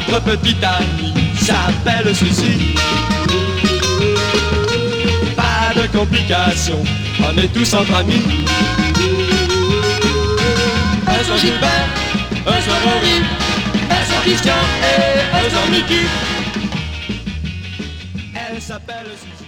Notre petit ami s'appelle Suzy. Pas de complications, on est tous entre amis. Un soir Gilbert, un soir Henri, un soir Christian et un soir Mickey. Elle s'appelle Suzy.